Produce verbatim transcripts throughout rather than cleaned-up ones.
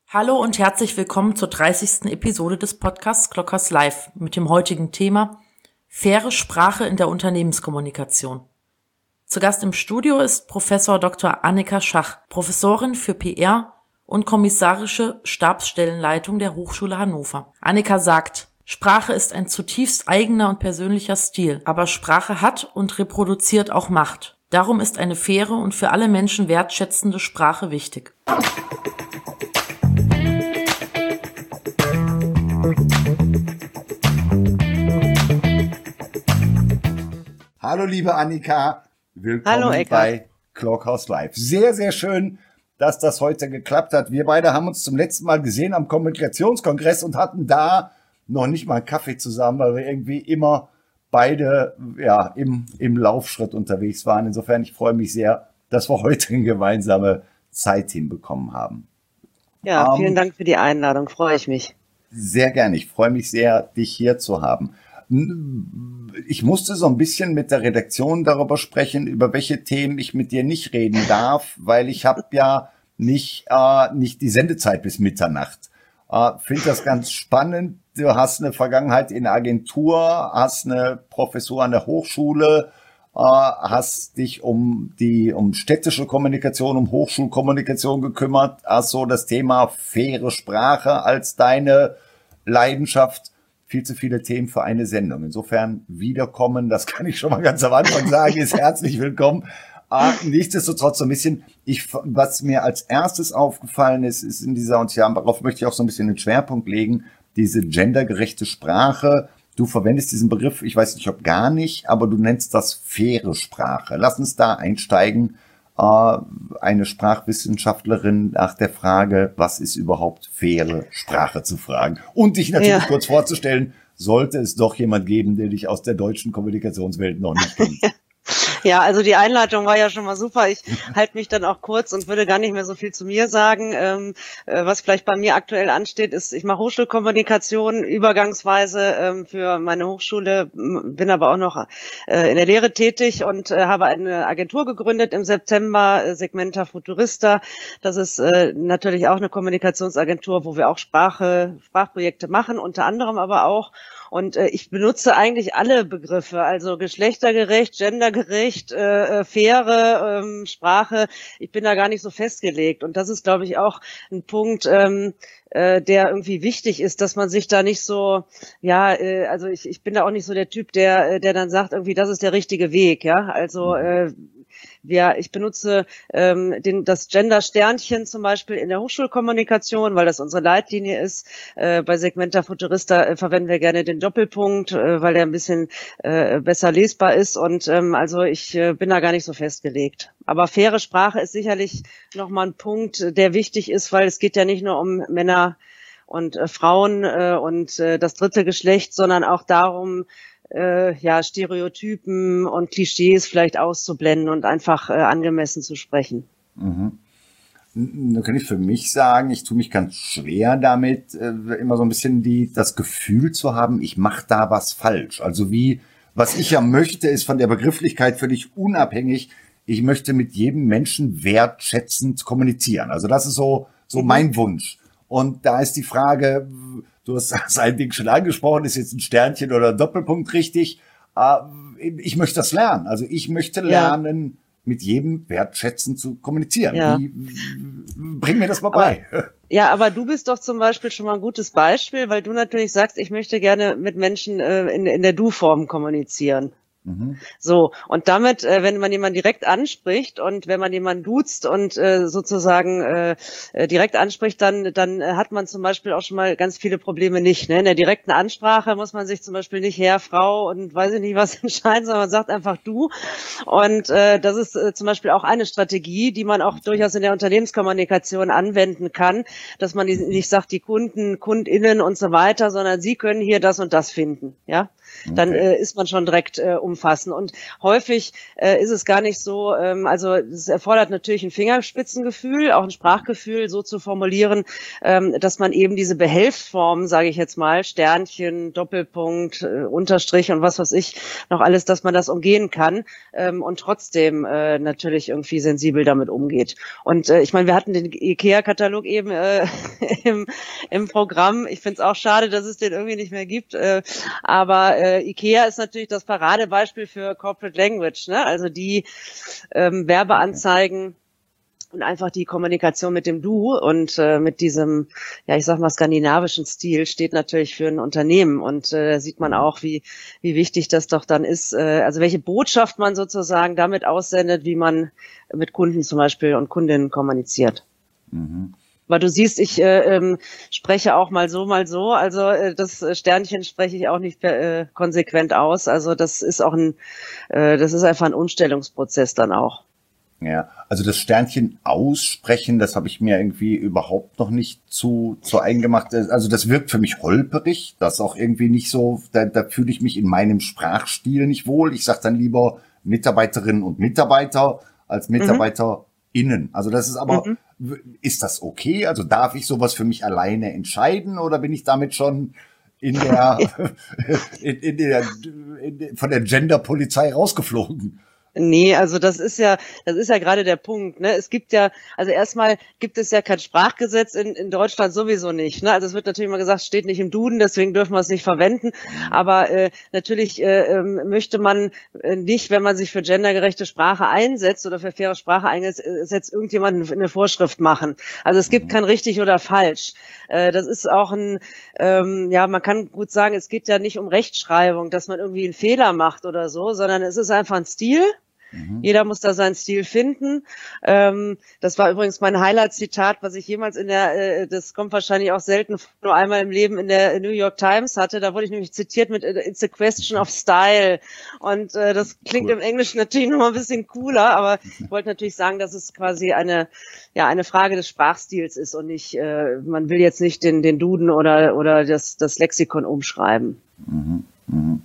Hallo und herzlich willkommen zur dreißigsten Episode des Podcasts Clockers Live mit dem heutigen Thema faire Sprache in der Unternehmenskommunikation. Zu Gast im Studio ist Professor Doktor Annika Schach, Professorin für P R und kommissarische Stabsstellenleitung der Hochschule Hannover. Annika sagt, Sprache ist ein zutiefst eigener und persönlicher Stil, aber Sprache hat und reproduziert auch Macht. Darum ist eine faire und für alle Menschen wertschätzende Sprache wichtig. Hallo liebe Annika, willkommen Hallo, bei Clockhouse Live. Sehr, sehr schön, dass das heute geklappt hat. Wir beide haben uns zum letzten Mal gesehen am Kommunikationskongress und hatten da noch nicht mal einen Kaffee zusammen, weil wir irgendwie immer beide ja im, im Laufschritt unterwegs waren. Insofern, ich freue mich sehr, dass wir heute eine gemeinsame Zeit hinbekommen haben. Ja, ähm, vielen Dank für die Einladung, freue ich mich. Sehr gerne, ich freue mich sehr, dich hier zu haben. Ich musste so ein bisschen mit der Redaktion darüber sprechen, über welche Themen ich mit dir nicht reden darf, weil ich habe ja nicht äh, nicht die Sendezeit bis Mitternacht. Äh, Finde das ganz spannend. Du hast eine Vergangenheit in der Agentur, hast eine Professur an der Hochschule, äh, hast dich um die um städtische Kommunikation, um Hochschulkommunikation gekümmert, hast so das Thema faire Sprache als deine Leidenschaft. Viel zu viele Themen für eine Sendung. Insofern wiederkommen, das kann ich schon mal ganz am Anfang sagen, ist herzlich willkommen. Aber nichtsdestotrotz so ein bisschen, ich, was mir als erstes aufgefallen ist, ist in dieser, und ja, darauf möchte ich auch so ein bisschen den Schwerpunkt legen, diese gendergerechte Sprache. Du verwendest diesen Begriff, ich weiß nicht, ob gar nicht, aber du nennst das faire Sprache. Lass uns da einsteigen. Eine Sprachwissenschaftlerin nach der Frage, was ist überhaupt faire Sprache, zu fragen. Und dich natürlich ja. kurz vorzustellen, sollte es doch jemand geben, der dich aus der deutschen Kommunikationswelt noch nicht kennt. Ja, also die Einleitung war ja schon mal super. Ich halte mich dann auch kurz und würde gar nicht mehr so viel zu mir sagen. Ähm, äh, was vielleicht bei mir aktuell ansteht, ist, ich mache Hochschulkommunikation übergangsweise ähm, für meine Hochschule, bin aber auch noch äh, in der Lehre tätig und äh, habe eine Agentur gegründet im September, äh, Segmenta Futurista. Das ist äh, natürlich auch eine Kommunikationsagentur, wo wir auch Sprache, Sprachprojekte machen, unter anderem aber auch. Und äh, ich benutze eigentlich alle Begriffe, also geschlechtergerecht, gendergerecht, äh, faire ähm, Sprache. Ich bin da gar nicht so festgelegt. Und das ist, glaube ich, auch ein Punkt, ähm, äh, der irgendwie wichtig ist, dass man sich da nicht so, ja, äh, also ich, ich bin da auch nicht so der Typ, der, der dann sagt, irgendwie, das ist der richtige Weg, ja. Also äh, Ja, ich benutze ähm, den, das Gender-Sternchen zum Beispiel in der Hochschulkommunikation, weil das unsere Leitlinie ist. Äh, bei Segmenta Futurista äh, verwenden wir gerne den Doppelpunkt, äh, weil der ein bisschen äh, besser lesbar ist. Und ähm, also ich äh, bin da gar nicht so festgelegt. Aber faire Sprache ist sicherlich nochmal ein Punkt, der wichtig ist, weil es geht ja nicht nur um Männer und äh, Frauen äh, und äh, das dritte Geschlecht, sondern auch darum, Äh, ja, Stereotypen und Klischees vielleicht auszublenden und einfach äh, angemessen zu sprechen. Mhm. Da kann ich für mich sagen, ich tue mich ganz schwer damit, äh, immer so ein bisschen die das Gefühl zu haben, ich mache da was falsch. Also wie, was ich ja möchte, ist von der Begrifflichkeit völlig unabhängig. Ich möchte mit jedem Menschen wertschätzend kommunizieren. Also das ist so so mhm. mein Wunsch. Und da ist die Frage, du hast das ein Ding schon angesprochen, ist jetzt ein Sternchen oder ein Doppelpunkt richtig? Ich möchte das lernen. Also ich möchte lernen, ja. mit jedem wertschätzend zu kommunizieren. Ja. Wie, bring mir das mal bei. Aber, ja, aber du bist doch zum Beispiel schon mal ein gutes Beispiel, weil du natürlich sagst, ich möchte gerne mit Menschen äh, in, in der Du-Form kommunizieren. Mhm. So, und damit, äh, wenn man jemanden direkt anspricht und wenn man jemanden duzt und äh, sozusagen äh, direkt anspricht, dann dann äh, hat man zum Beispiel auch schon mal ganz viele Probleme nicht. Ne? In der direkten Ansprache muss man sich zum Beispiel nicht Herr, Frau und weiß ich nicht was entscheiden, sondern man sagt einfach du. Und äh, das ist äh, zum Beispiel auch eine Strategie, die man auch durchaus in der Unternehmenskommunikation anwenden kann, dass man nicht sagt, die Kunden, KundInnen und so weiter, sondern sie können hier das und das finden. Ja. dann äh, ist man schon direkt äh, umfassend. Und häufig äh, ist es gar nicht so, ähm, also es erfordert natürlich ein Fingerspitzengefühl, auch ein Sprachgefühl, so zu formulieren, ähm, dass man eben diese Behelfsformen, sage ich jetzt mal, Sternchen, Doppelpunkt, äh, Unterstrich und was weiß ich, noch alles, dass man das umgehen kann ähm, und trotzdem äh, natürlich irgendwie sensibel damit umgeht. Und äh, ich meine, wir hatten den IKEA-Katalog eben äh, im, im Programm. Ich finde es auch schade, dass es den irgendwie nicht mehr gibt. Äh, aber äh, IKEA ist natürlich das Paradebeispiel für Corporate Language, ne? Also die ähm, Werbeanzeigen und einfach die Kommunikation mit dem Du und äh, mit diesem, ja, ich sag mal, skandinavischen Stil steht natürlich für ein Unternehmen. Und äh, da sieht man auch, wie wie wichtig das doch dann ist, äh, also welche Botschaft man sozusagen damit aussendet, wie man mit Kunden zum Beispiel und Kundinnen kommuniziert. Mhm. Aber du siehst, ich äh, ähm, spreche auch mal so, mal so. Also äh, das Sternchen spreche ich auch nicht äh, konsequent aus. Also das ist auch ein, äh, das ist einfach ein Umstellungsprozess dann auch. Ja, also das Sternchen aussprechen, das habe ich mir irgendwie überhaupt noch nicht zu zu eigen gemacht. Also das wirkt für mich holperig, das auch irgendwie nicht so, da, da fühle ich mich in meinem Sprachstil nicht wohl. Ich sage dann lieber Mitarbeiterinnen und Mitarbeiter als MitarbeiterInnen. Mhm. Also das ist aber, mhm. ist das okay? Also darf ich sowas für mich alleine entscheiden oder bin ich damit schon in der, in, in der in, von der Genderpolizei rausgeflogen? Nee, also das ist ja, das ist ja gerade der Punkt, ne? Es gibt ja, also erstmal gibt es ja kein Sprachgesetz in, in Deutschland sowieso nicht, ne? Also es wird natürlich immer gesagt, steht nicht im Duden, deswegen dürfen wir es nicht verwenden. Aber äh, natürlich äh, ähm, möchte man äh, nicht, wenn man sich für gendergerechte Sprache einsetzt oder für faire Sprache einsetzt, irgendjemanden eine Vorschrift machen. Also es gibt kein richtig oder falsch. Äh, das ist auch ein, ähm, ja, man kann gut sagen, es geht ja nicht um Rechtschreibung, dass man irgendwie einen Fehler macht oder so, sondern es ist einfach ein Stil. Mhm. Jeder muss da seinen Stil finden. Ähm, das war übrigens mein Highlight-Zitat, was ich jemals in der, äh, das kommt wahrscheinlich auch selten, nur einmal im Leben in der New York Times hatte. Da wurde ich nämlich zitiert mit "It's a question of style". Und äh, das klingt cool. Im Englischen natürlich noch mal ein bisschen cooler, aber ich wollte natürlich sagen, dass es quasi eine, ja, eine Frage des Sprachstils ist und nicht, äh, man will jetzt nicht den, den Duden oder oder das, das Lexikon umschreiben. Mhm. Mhm.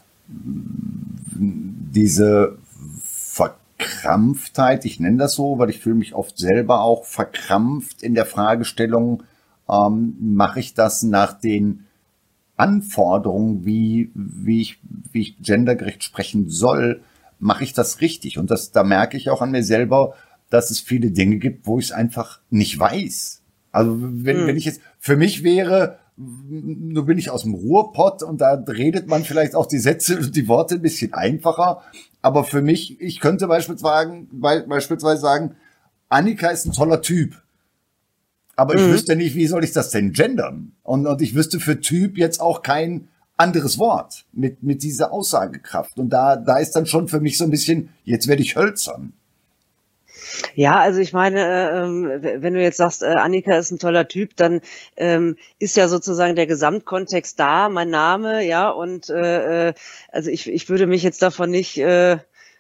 Diese Verkrampftheit, ich nenne das so, weil ich fühle mich oft selber auch verkrampft in der Fragestellung, ähm, mache ich das nach den Anforderungen, wie, wie ich, wie ich gendergerecht sprechen soll, mache ich das richtig? Und das, da merke ich auch an mir selber, dass es viele Dinge gibt, wo ich es einfach nicht weiß. Also wenn, mhm. wenn ich jetzt, für mich wäre, nur bin ich aus dem Ruhrpott und da redet man vielleicht auch die Sätze und die Worte ein bisschen einfacher. Aber für mich, ich könnte beispielsweise, beispielsweise sagen, Annika ist ein toller Typ. Aber ich mhm. wüsste nicht, wie soll ich das denn gendern? Und, und ich wüsste für Typ jetzt auch kein anderes Wort mit, mit dieser Aussagekraft. Und da, da ist dann schon für mich so ein bisschen, jetzt werde ich hölzern. Ja, also ich meine, äh, wenn du jetzt sagst, äh, Annika ist ein toller Typ, dann ähm, ist ja sozusagen der Gesamtkontext da, mein Name, ja, und äh, also ich, ich würde mich jetzt davon nicht äh,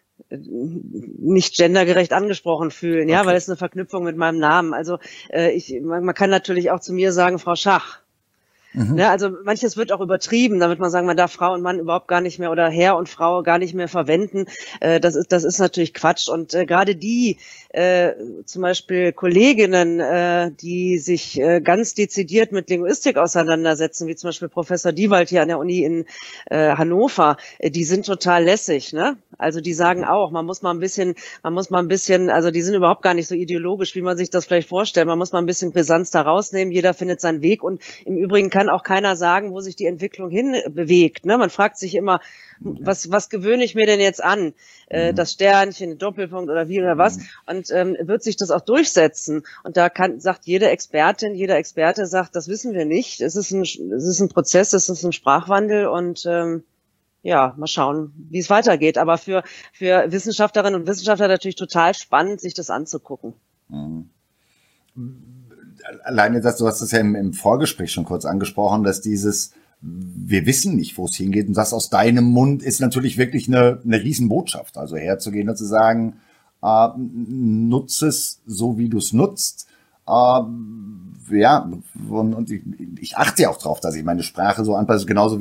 nicht gendergerecht angesprochen fühlen, ja, okay. Weil es eine Verknüpfung mit meinem Namen. Also äh, ich, man, man kann natürlich auch zu mir sagen, Frau Schach. Mhm. Ne, also manches wird auch übertrieben, damit man sagen, man darf Frau und Mann überhaupt gar nicht mehr oder Herr und Frau gar nicht mehr verwenden. Äh, das ist das ist natürlich Quatsch. Und äh, gerade die äh, zum Beispiel Kolleginnen, äh, die sich äh, ganz dezidiert mit Linguistik auseinandersetzen, wie zum Beispiel Professor Diewald hier an der Uni in äh, Hannover, äh, die sind total lässig, ne? Also die sagen auch, man muss mal ein bisschen, man muss mal ein bisschen, also die sind überhaupt gar nicht so ideologisch, wie man sich das vielleicht vorstellt. Man muss mal ein bisschen Brisanz da rausnehmen. Jeder findet seinen Weg und im Übrigen kann auch keiner sagen, wo sich die Entwicklung hin bewegt. Ne? Man fragt sich immer, was, was gewöhne ich mir denn jetzt an? Äh, das Sternchen, Doppelpunkt oder wie oder was? Und ähm, wird sich das auch durchsetzen? Und da kann, sagt jede Expertin, jeder Experte sagt, das wissen wir nicht. Es ist ein, es ist ein Prozess, es ist ein Sprachwandel und ähm, ja, mal schauen, wie es weitergeht. Aber für, für Wissenschaftlerinnen und Wissenschaftler natürlich total spannend, sich das anzugucken. Mhm. Alleine, dass du hast das ja im, im Vorgespräch schon kurz angesprochen, dass dieses, wir wissen nicht, wo es hingeht, und das aus deinem Mund ist natürlich wirklich eine, eine Riesenbotschaft. Also herzugehen und zu sagen, äh, nutze es so, wie du es nutzt. Äh, ja, und, und ich, ich achte ja auch drauf, dass ich meine Sprache so anpasse, genauso wie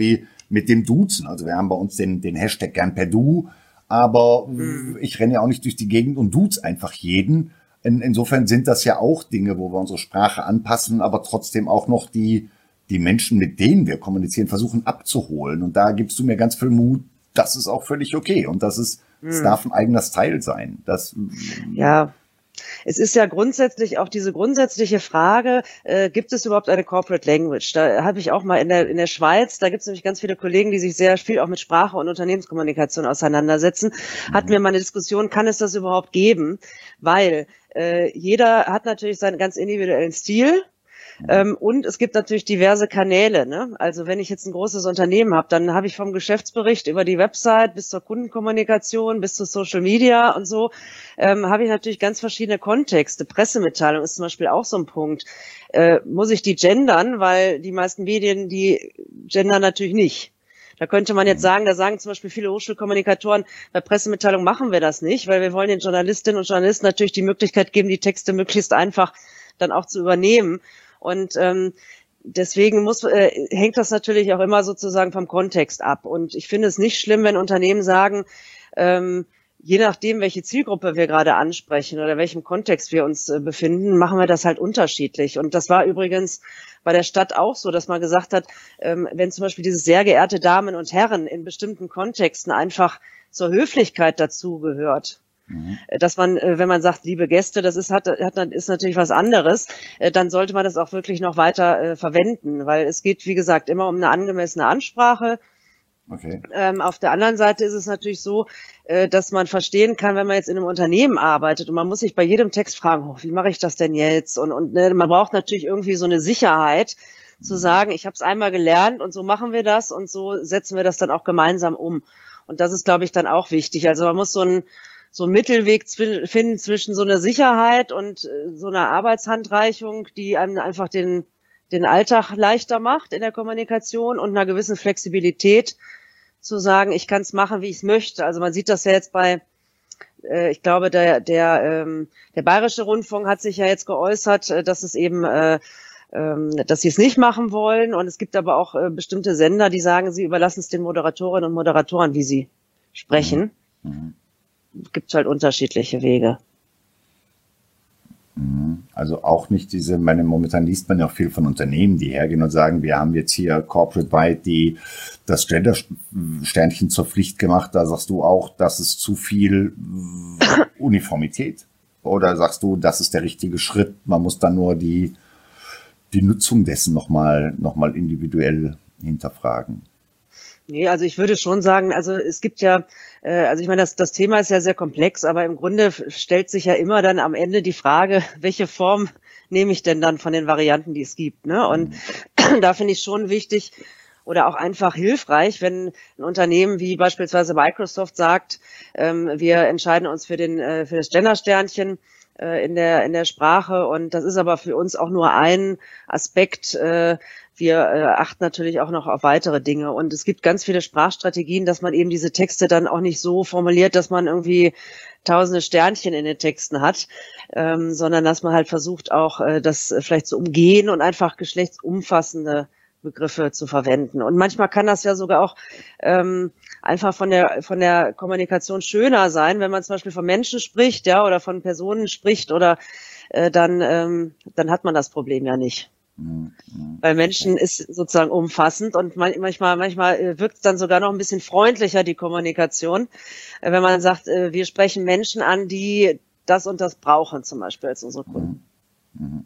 mit dem Duzen. Also wir haben bei uns den, den Hashtag gern per Du, aber mhm. ich renne ja auch nicht durch die Gegend und duze einfach jeden. In, insofern sind das ja auch Dinge, wo wir unsere Sprache anpassen, aber trotzdem auch noch die, die Menschen, mit denen wir kommunizieren, versuchen abzuholen. Und da gibst du mir ganz viel Mut, das ist auch völlig okay. Und das ist, es mhm. darf ein eigener Style sein. Das, ja. Es ist ja grundsätzlich auch diese grundsätzliche Frage, äh, gibt es überhaupt eine Corporate Language? Da habe ich auch mal in der in der Schweiz, da gibt es nämlich ganz viele Kollegen, die sich sehr viel auch mit Sprache und Unternehmenskommunikation auseinandersetzen. Mhm. Hatten wir mal eine Diskussion, kann es das überhaupt geben? Weil äh, jeder hat natürlich seinen ganz individuellen Stil. Ähm, und es gibt natürlich diverse Kanäle, ne? Also wenn ich jetzt ein großes Unternehmen habe, dann habe ich vom Geschäftsbericht über die Website bis zur Kundenkommunikation, bis zu Social Media und so, ähm, habe ich natürlich ganz verschiedene Kontexte. Pressemitteilung ist zum Beispiel auch so ein Punkt. Äh, muss ich die gendern, weil die meisten Medien, die gendern natürlich nicht. Da könnte man jetzt sagen, da sagen zum Beispiel viele Hochschulkommunikatoren, bei Pressemitteilung machen wir das nicht, weil wir wollen den Journalistinnen und Journalisten natürlich die Möglichkeit geben, die Texte möglichst einfach dann auch zu übernehmen. Und ähm, deswegen muss, äh, hängt das natürlich auch immer sozusagen vom Kontext ab. Und ich finde es nicht schlimm, wenn Unternehmen sagen, ähm, je nachdem, welche Zielgruppe wir gerade ansprechen oder welchem Kontext wir uns äh, befinden, machen wir das halt unterschiedlich. Und das war übrigens bei der Stadt auch so, dass man gesagt hat, ähm, wenn zum Beispiel dieses sehr geehrte Damen und Herren in bestimmten Kontexten einfach zur Höflichkeit dazugehört, dass man, wenn man sagt, liebe Gäste, das ist, hat, hat, ist natürlich was anderes, dann sollte man das auch wirklich noch weiter äh, verwenden, weil es geht, wie gesagt, immer um eine angemessene Ansprache. Okay. Ähm, auf der anderen Seite ist es natürlich so, äh, dass man verstehen kann, wenn man jetzt in einem Unternehmen arbeitet und man muss sich bei jedem Text fragen, oh, wie mache ich das denn jetzt? Und, und ne, man braucht natürlich irgendwie so eine Sicherheit, zu sagen, ich habe es einmal gelernt und so machen wir das und so setzen wir das dann auch gemeinsam um. Und das ist, glaube ich, dann auch wichtig. Also man muss so ein so einen Mittelweg finden zwischen so einer Sicherheit und so einer Arbeitshandreichung, die einem einfach den, den Alltag leichter macht in der Kommunikation und einer gewissen Flexibilität zu sagen, ich kann es machen, wie ich es möchte. Also man sieht das ja jetzt bei, äh, ich glaube, der, der, ähm, der Bayerische Rundfunk hat sich ja jetzt geäußert, dass es eben, äh, ähm, dass sie es nicht machen wollen. Und es gibt aber auch äh, bestimmte Sender, die sagen, sie überlassen es den Moderatorinnen und Moderatoren, wie sie sprechen. Mhm. Mhm. Gibt halt unterschiedliche Wege. Also auch nicht diese, meine, momentan liest man ja auch viel von Unternehmen, die hergehen und sagen, wir haben jetzt hier corporate-wide die, das Gender-Sternchen zur Pflicht gemacht. Da sagst du auch, das ist zu viel Uniformität? Oder sagst du, das ist der richtige Schritt? Man muss dann nur die, die Nutzung dessen nochmal, nochmal individuell hinterfragen. Nee, also ich würde schon sagen, also es gibt ja, äh, also ich meine, das, das Thema ist ja sehr komplex, aber im Grunde stellt sich ja immer dann am Ende die Frage, welche Form nehme ich denn dann von den Varianten, die es gibt, ne? Und mhm. da finde ich schon wichtig oder auch einfach hilfreich, wenn ein Unternehmen wie beispielsweise Microsoft sagt, ähm, wir entscheiden uns für den, äh, für das Gender-Sternchen äh, in der, in der Sprache und das ist aber für uns auch nur ein Aspekt, äh, wir äh, achten natürlich auch noch auf weitere Dinge. Und es gibt ganz viele Sprachstrategien, dass man eben diese Texte dann auch nicht so formuliert, dass man irgendwie tausende Sternchen in den Texten hat, ähm, sondern dass man halt versucht auch, äh, das vielleicht zu umgehen und einfach geschlechtsumfassende Begriffe zu verwenden. Und manchmal kann das ja sogar auch ähm, einfach von der von der Kommunikation schöner sein, wenn man zum Beispiel von Menschen spricht, ja, oder von Personen spricht, oder äh, dann ähm, dann hat man das Problem ja nicht. Weil Menschen ist sozusagen umfassend und manchmal, manchmal wirkt es dann sogar noch ein bisschen freundlicher, die Kommunikation, wenn man sagt, wir sprechen Menschen an, die das und das brauchen, zum Beispiel als unsere Kunden. Mhm.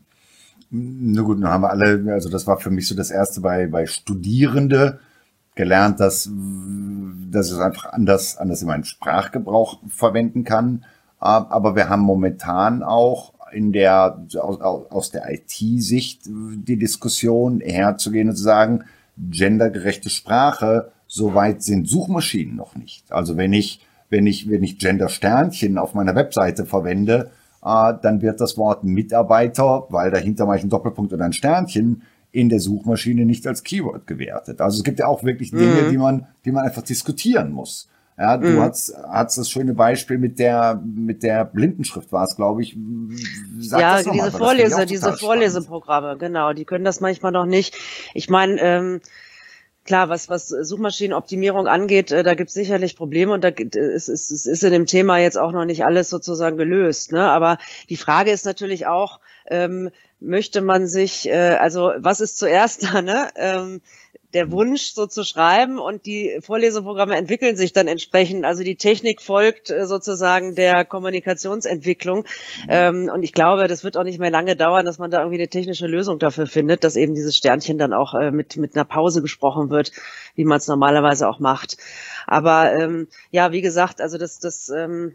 Na gut, dann haben wir alle, also das war für mich so das Erste bei, bei Studierende gelernt, dass, dass es einfach anders, anders in meinen Sprachgebrauch verwenden kann. Aber wir haben momentan auch in der, aus, aus der I T-Sicht die Diskussion herzugehen und zu sagen, gendergerechte Sprache, soweit sind Suchmaschinen noch nicht. Also wenn ich, wenn ich, wenn ich Gender-Sternchen auf meiner Webseite verwende, äh, dann wird das Wort Mitarbeiter, weil dahinter mache ich einen Doppelpunkt oder ein Sternchen, in der Suchmaschine nicht als Keyword gewertet. Also es gibt ja auch wirklich Dinge, mhm. die man, die man einfach diskutieren muss. Ja, du mhm. hast, hast das schöne Beispiel mit der, mit der Blindenschrift war es, glaube ich. Sag ja, das diese Vorlese, diese Vorleseprogramme, genau, die können das manchmal noch nicht. Ich meine, ähm, klar, was, was Suchmaschinenoptimierung angeht, äh, da gibt es sicherlich Probleme und da gibt, es, es, es ist in dem Thema jetzt auch noch nicht alles sozusagen gelöst, ne? Aber die Frage ist natürlich auch, ähm, möchte man sich, äh, also was ist zuerst da, ne? Ähm, der Wunsch, so zu schreiben, und die Vorleseprogramme entwickeln sich dann entsprechend. Also die Technik folgt äh, sozusagen der Kommunikationsentwicklung. Ähm, und ich glaube, das wird auch nicht mehr lange dauern, dass man da irgendwie eine technische Lösung dafür findet, dass eben dieses Sternchen dann auch äh, mit mit einer Pause gesprochen wird, wie man es normalerweise auch macht. Aber ähm, ja, wie gesagt, also das das ähm,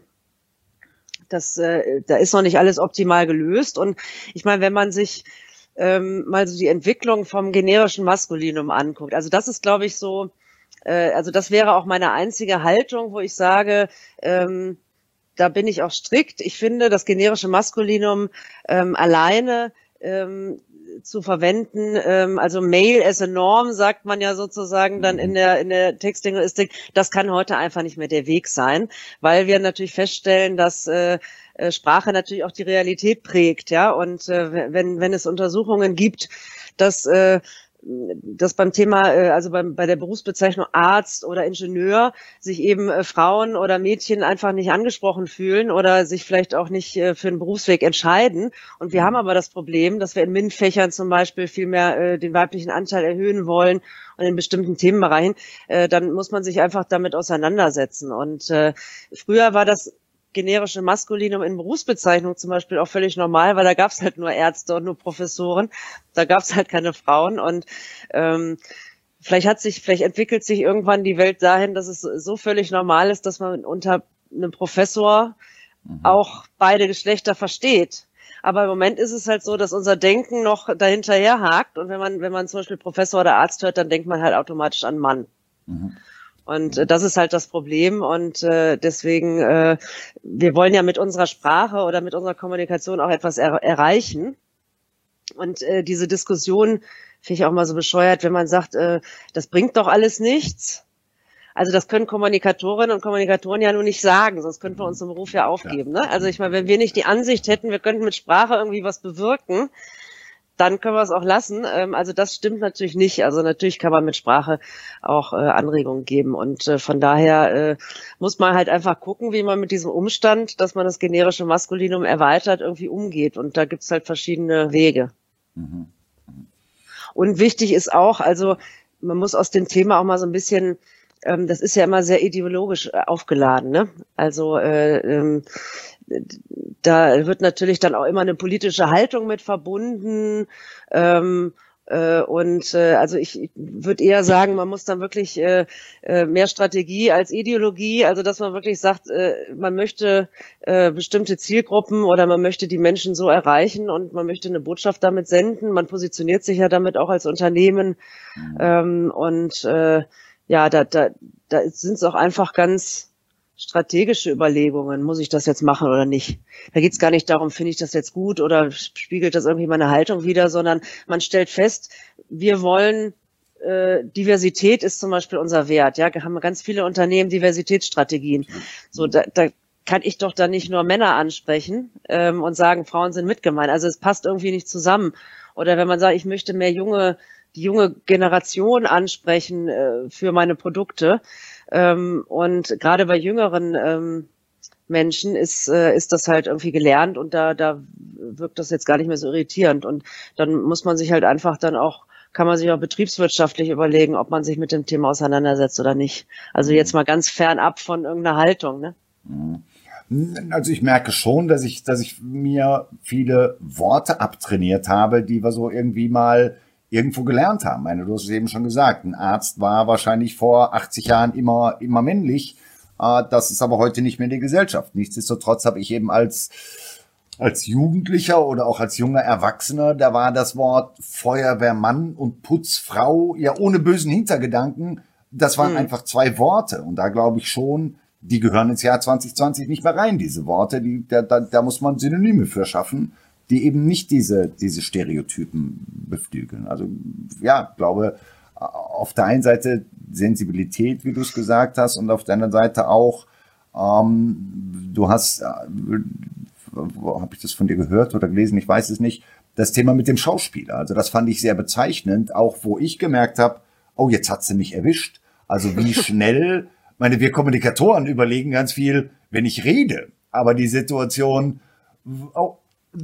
das äh, da ist noch nicht alles optimal gelöst. Und ich meine, wenn man sich Ähm, mal so die Entwicklung vom generischen Maskulinum anguckt. Also das ist, glaube ich, so, äh, also das wäre auch meine einzige Haltung, wo ich sage, ähm, da bin ich auch strikt. Ich finde, das generische Maskulinum ähm, alleine ähm, zu verwenden, ähm, also male as a norm, sagt man ja sozusagen dann in der in der Textlinguistik, das kann heute einfach nicht mehr der Weg sein, weil wir natürlich feststellen, dass äh, Sprache natürlich auch die Realität prägt, ja, und äh, wenn wenn es Untersuchungen gibt, dass äh, dass beim Thema, äh, also beim, bei der Berufsbezeichnung Arzt oder Ingenieur sich eben äh, Frauen oder Mädchen einfach nicht angesprochen fühlen oder sich vielleicht auch nicht äh, für einen Berufsweg entscheiden. Und wir haben aber das Problem, dass wir in MINT-Fächern zum Beispiel viel mehr äh, den weiblichen Anteil erhöhen wollen und in bestimmten Themenbereichen, äh, dann muss man sich einfach damit auseinandersetzen. Und äh, früher war das generische Maskulinum in Berufsbezeichnung zum Beispiel auch völlig normal, weil da gab es halt nur Ärzte und nur Professoren, da gab es halt keine Frauen. Und ähm, vielleicht hat sich, vielleicht entwickelt sich irgendwann die Welt dahin, dass es so völlig normal ist, dass man unter einem Professor mhm. auch beide Geschlechter versteht. Aber im Moment ist es halt so, dass unser Denken noch dahinterher hakt, und wenn man wenn man zum Beispiel Professor oder Arzt hört, dann denkt man halt automatisch an Mann. Mhm. Und äh, das ist halt das Problem, und äh, deswegen, äh, wir wollen ja mit unserer Sprache oder mit unserer Kommunikation auch etwas er erreichen. Und äh, diese Diskussion finde ich auch mal so bescheuert, wenn man sagt, äh, das bringt doch alles nichts. Also das können Kommunikatorinnen und Kommunikatoren ja nur nicht sagen, sonst könnten wir uns im Beruf ja aufgeben. Ne? Also ich meine, wenn wir nicht die Ansicht hätten, wir könnten mit Sprache irgendwie was bewirken, dann können wir es auch lassen. Also das stimmt natürlich nicht. Also natürlich kann man mit Sprache auch äh, Anregungen geben. Und äh, von daher äh, muss man halt einfach gucken, wie man mit diesem Umstand, dass man das generische Maskulinum erweitert, irgendwie umgeht. Und da gibt's halt verschiedene Wege. Mhm. Mhm. Und wichtig ist auch, also man muss aus dem Thema auch mal so ein bisschen, ähm, das ist ja immer sehr ideologisch aufgeladen, ne? Also äh, ähm, da wird natürlich dann auch immer eine politische Haltung mit verbunden, ähm, äh, und äh, also ich, ich würde eher sagen, man muss dann wirklich äh, äh, mehr Strategie als Ideologie, also dass man wirklich sagt, äh, man möchte äh, bestimmte Zielgruppen oder man möchte die Menschen so erreichen und man möchte eine Botschaft damit senden, man positioniert sich ja damit auch als Unternehmen, mhm. ähm, und äh, ja, da, da, da sind es auch einfach ganz strategische Überlegungen, muss ich das jetzt machen oder nicht. Da geht's gar nicht darum, finde ich das jetzt gut oder spiegelt das irgendwie meine Haltung wider, sondern man stellt fest, wir wollen, äh, Diversität ist zum Beispiel unser Wert. Ja, wir haben ganz viele Unternehmen Diversitätsstrategien. So, da, da kann ich doch dann nicht nur Männer ansprechen ähm, und sagen, Frauen sind mit gemeint. Also es passt irgendwie nicht zusammen. Oder wenn man sagt, ich möchte mehr junge, die junge Generation ansprechen äh, für meine Produkte. Ähm, und gerade bei jüngeren ähm, Menschen ist äh, ist das halt irgendwie gelernt, und da da wirkt das jetzt gar nicht mehr so irritierend, und dann muss man sich halt einfach dann auch, kann man sich auch betriebswirtschaftlich überlegen, ob man sich mit dem Thema auseinandersetzt oder nicht. Also jetzt mal ganz fernab von irgendeiner Haltung, ne? Also ich merke schon, dass ich dass ich mir viele Worte abtrainiert habe, die wir so irgendwie mal irgendwo gelernt haben. Ich meine, du hast es eben schon gesagt, ein Arzt war wahrscheinlich vor achtzig Jahren immer immer männlich. Das ist aber heute nicht mehr die Gesellschaft. Nichtsdestotrotz habe ich eben als als Jugendlicher oder auch als junger Erwachsener, da war das Wort Feuerwehrmann und Putzfrau ja ohne bösen Hintergedanken. Das waren mhm. einfach zwei Worte, und da glaube ich schon, die gehören ins Jahr zwanzig zwanzig nicht mehr rein. Diese Worte, die da, da, da muss man Synonyme für schaffen, die eben nicht diese diese Stereotypen beflügeln. Also ja, glaube, auf der einen Seite Sensibilität, wie du es gesagt hast, und auf der anderen Seite auch, ähm, du hast, äh, habe ich das von dir gehört oder gelesen, ich weiß es nicht, das Thema mit dem Schauspieler. Also das fand ich sehr bezeichnend, auch wo ich gemerkt habe, oh, jetzt hat sie mich erwischt. Also wie schnell, meine, wir Kommunikatoren überlegen ganz viel, wenn ich rede. Aber die Situation, oh,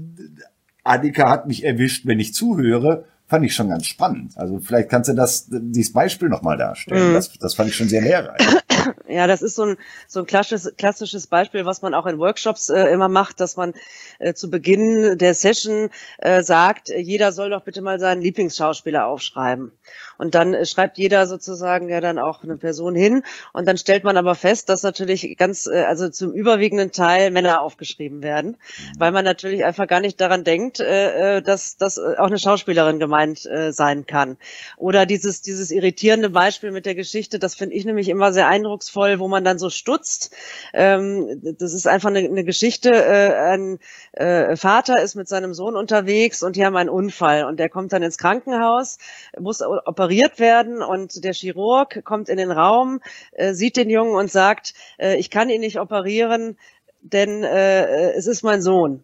Annika hat mich erwischt, wenn ich zuhöre, fand ich schon ganz spannend. Also vielleicht kannst du das, dieses Beispiel nochmal darstellen. Mhm. Das, das fand ich schon sehr lehrreich. Ja, das ist so ein, so ein klassisches, klassisches Beispiel, was man auch in Workshops äh, immer macht, dass man äh, zu Beginn der Session äh, sagt, jeder soll doch bitte mal seinen Lieblingsschauspieler aufschreiben. Und dann äh, schreibt jeder sozusagen ja dann auch eine Person hin. Und dann stellt man aber fest, dass natürlich ganz, äh, also zum überwiegenden Teil Männer aufgeschrieben werden, mhm. weil man natürlich einfach gar nicht daran denkt, äh, dass das auch eine Schauspielerin gemeint äh, sein kann. Oder dieses, dieses irritierende Beispiel mit der Geschichte, das finde ich nämlich immer sehr eindrucksvoll, wo man dann so stutzt. Ähm, das ist einfach eine, eine Geschichte. Äh, ein äh, Vater ist mit seinem Sohn unterwegs und die haben einen Unfall und der kommt dann ins Krankenhaus, muss operiert werden und der Chirurg kommt in den Raum, äh, sieht den Jungen und sagt, äh, ich kann ihn nicht operieren, denn äh, es ist mein Sohn.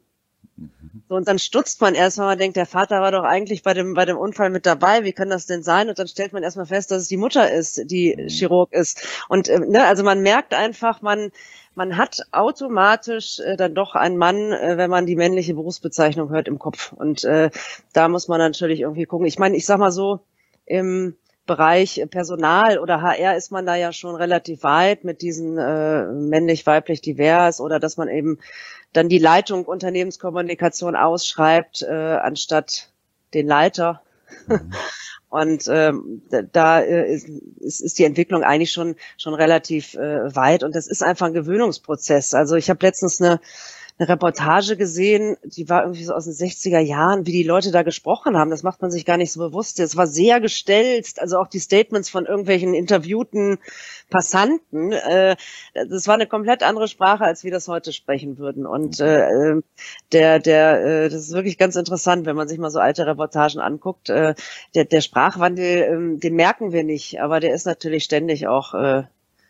So, und dann stutzt man erstmal, man denkt, der Vater war doch eigentlich bei dem, bei dem Unfall mit dabei, wie kann das denn sein? Und dann stellt man erstmal fest, dass es die Mutter ist, die Chirurg ist. Und, äh, ne, also man merkt einfach, man, man hat automatisch äh, dann doch einen Mann, äh, wenn man die männliche Berufsbezeichnung hört, im Kopf. Und äh, da muss man natürlich irgendwie gucken. Ich meine, ich sag mal so, im Bereich Personal oder H R ist man da ja schon relativ weit mit diesen äh, männlich, weiblich, divers oder dass man eben dann die Leitung Unternehmenskommunikation ausschreibt, äh, anstatt den Leiter. Mhm. Und ähm, da äh, ist, ist die Entwicklung eigentlich schon schon relativ äh, weit und das ist einfach ein Gewöhnungsprozess. Also ich habe letztens eine eine Reportage gesehen, die war irgendwie so aus den sechziger Jahren, wie die Leute da gesprochen haben. Das macht man sich gar nicht so bewusst. Es war sehr gestelzt, also auch die Statements von irgendwelchen interviewten Passanten. Äh, das war eine komplett andere Sprache, als wir das heute sprechen würden. Und äh, der, der, äh, das ist wirklich ganz interessant, wenn man sich mal so alte Reportagen anguckt. Äh, der, der Sprachwandel, äh, den merken wir nicht, aber der ist natürlich ständig auch äh,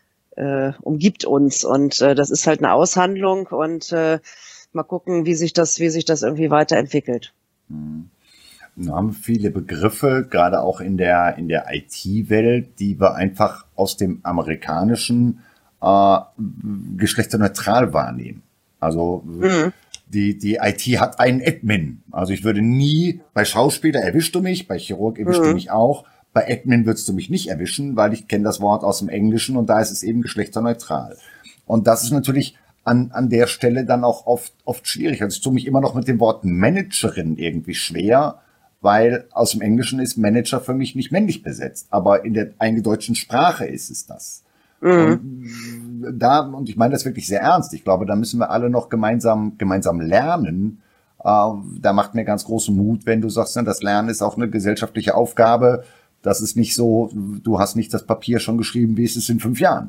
Äh, umgibt uns und äh, das ist halt eine Aushandlung und äh, mal gucken, wie sich das, wie sich das irgendwie weiterentwickelt. Mhm. Wir haben viele Begriffe, gerade auch in der in der I T-Welt, die wir einfach aus dem amerikanischen äh, geschlechterneutral wahrnehmen. Also mhm. die die I T hat einen Admin. Also ich würde nie bei Schauspieler erwischst du mich, bei Chirurg erwischst mhm. du mich auch. Bei Admin würdest du mich nicht erwischen, weil ich kenne das Wort aus dem Englischen und da ist es eben geschlechterneutral. Und das ist natürlich an an der Stelle dann auch oft oft schwierig. Also ich tue mich immer noch mit dem Wort Managerin irgendwie schwer, weil aus dem Englischen ist Manager für mich nicht männlich besetzt. Aber in der eingedeutschen Sprache ist es das. Mhm. Und da, und ich meine das wirklich sehr ernst. Ich glaube, da müssen wir alle noch gemeinsam gemeinsam lernen. Uh, da macht mir ganz großen Mut, wenn du sagst, das Lernen ist auch eine gesellschaftliche Aufgabe. Das ist nicht so, du hast nicht das Papier schon geschrieben, wie es ist in fünf Jahren.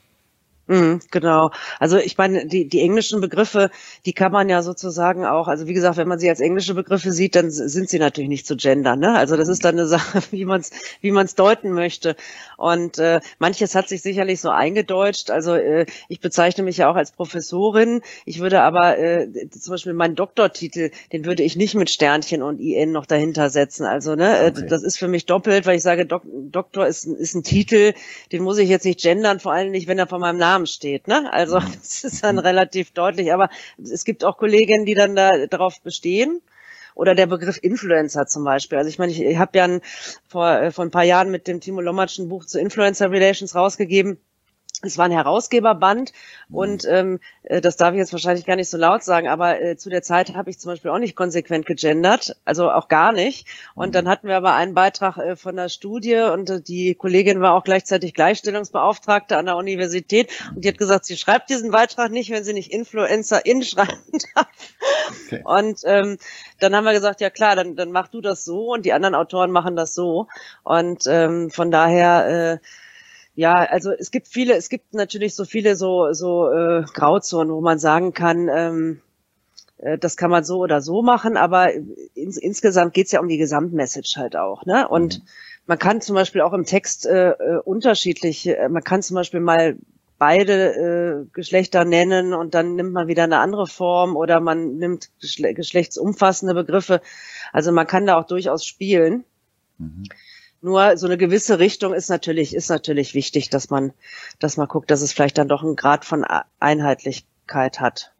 Mhm, genau. Also ich meine, die die englischen Begriffe, die kann man ja sozusagen auch, also wie gesagt, wenn man sie als englische Begriffe sieht, dann sind sie natürlich nicht zu gendern, ne? Also das ist dann eine Sache, wie man es wie man es deuten möchte. Und äh, manches hat sich sicherlich so eingedeutscht. Also äh, ich bezeichne mich ja auch als Professorin. Ich würde aber äh, zum Beispiel meinen Doktortitel, den würde ich nicht mit Sternchen und I N noch dahinter setzen. Also ne, okay. Das ist für mich doppelt, weil ich sage, Dok- Doktor ist ist ein Titel, den muss ich jetzt nicht gendern, vor allem nicht, wenn er von meinem Namen steht, ne? Also das ist dann relativ deutlich, aber es gibt auch Kolleginnen, die dann da darauf bestehen. Oder der Begriff Influencer zum Beispiel. Also ich meine, ich, ich habe ja ein, vor, vor ein paar Jahren mit dem Timo Lommatsch ein Buch zu Influencer Relations rausgegeben. Es war ein Herausgeberband und ähm, das darf ich jetzt wahrscheinlich gar nicht so laut sagen, aber äh, zu der Zeit habe ich zum Beispiel auch nicht konsequent gegendert, also auch gar nicht. Und dann hatten wir aber einen Beitrag äh, von der Studie und äh, die Kollegin war auch gleichzeitig Gleichstellungsbeauftragte an der Universität und die hat gesagt, sie schreibt diesen Beitrag nicht, wenn sie nicht Influencerin schreiben darf. Okay. Und ähm, dann haben wir gesagt, ja klar, dann, dann mach du das so und die anderen Autoren machen das so. Und ähm, von daher... Äh, Ja, also es gibt viele, es gibt natürlich so viele so so äh, Grauzonen, wo man sagen kann, ähm, äh, das kann man so oder so machen, aber ins, insgesamt geht's ja um die Gesamtmessage halt auch, ne? Und mhm. man kann zum Beispiel auch im Text äh, äh, unterschiedlich, äh, man kann zum Beispiel mal beide äh, Geschlechter nennen und dann nimmt man wieder eine andere Form oder man nimmt geschle- geschlechtsumfassende Begriffe. Also man kann da auch durchaus spielen. Mhm. Nur so eine gewisse Richtung ist natürlich, ist natürlich wichtig, dass man, dass man guckt, dass es vielleicht dann doch einen Grad von Einheitlichkeit hat.